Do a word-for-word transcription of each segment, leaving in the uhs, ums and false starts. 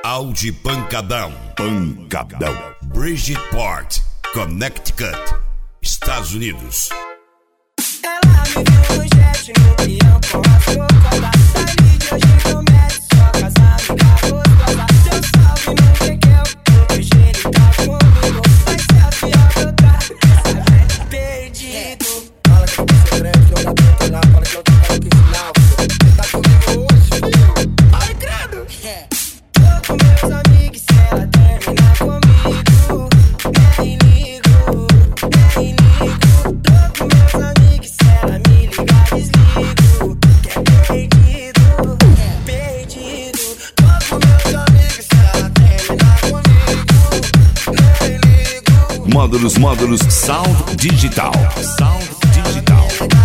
Audi Pancadão. Pancadão. Bridgeport, Connecticut, Estados Unidos. Ela me viu no jet, no peão com a cocota. Dali de hoje promete só casar, amiga gostosa. Deu salve no Kekel, hoje ele tá comigo. Vai ser a fiel que eu trago, essa velha perdido. Fala que eu vou ser grande, não dá pra ensinar. Fala que eu tô cara que ensinar. Você tá comigo hoje, filho? Ai, credo! Tô com meus amigos, se ela terminar comigo, nem ligo, nem ligo. Tô com meus amigos, se ela me ligar, desligo. Que é perdido, é perdido. Tô com meus amigos, se ela terminar comigo, nem ligo. Módulos, módulos, Sound Digital. Sound Digital.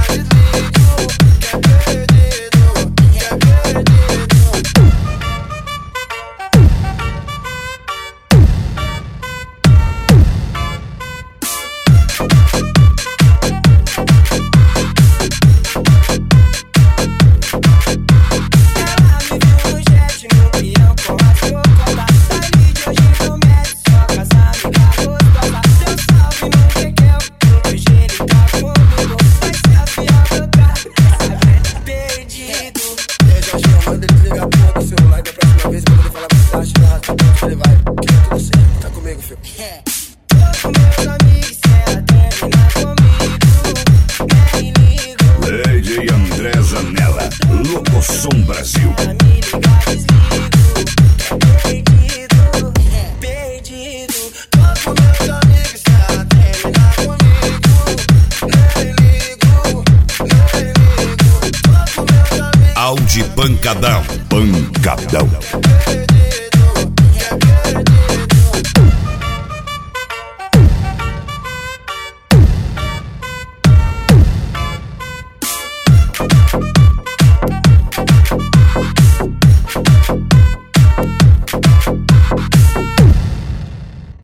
Lady André Zanella, Locosom Brasil. Audi Pancadão. Pancadão.